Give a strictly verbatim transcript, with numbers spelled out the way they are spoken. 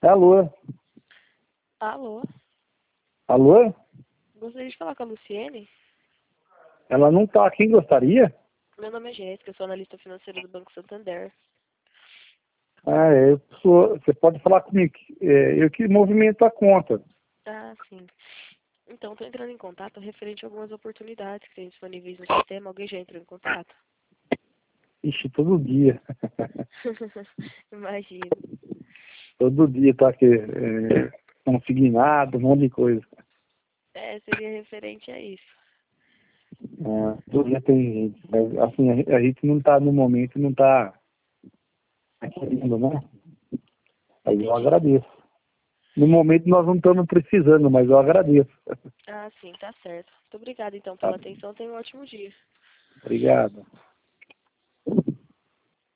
Alô? Alô? Alô? Gostaria de falar com a Luciene? Ela não tá. Quem gostaria? Meu nome é Jéssica, eu sou analista financeira do Banco Santander. Ah, é, eu sou, você pode falar comigo. É, eu que movimento a conta. Ah, sim. Então, estou entrando em contato referente a algumas oportunidades que tem disponíveis no sistema. Alguém já entrou em contato? Ixi, todo dia. Imagino. Todo dia tá aqui. É, consignado, um monte de coisa. É, seria referente a isso. É, todo dia tem gente. Mas, assim, a, a gente não tá no momento, não tá querendo, né? Aí eu Entendi. agradeço. No momento nós não estamos precisando, mas eu agradeço. Ah, sim, tá certo. Muito obrigada, então, Tá pela bem. atenção. Tenha um ótimo dia. Obrigado.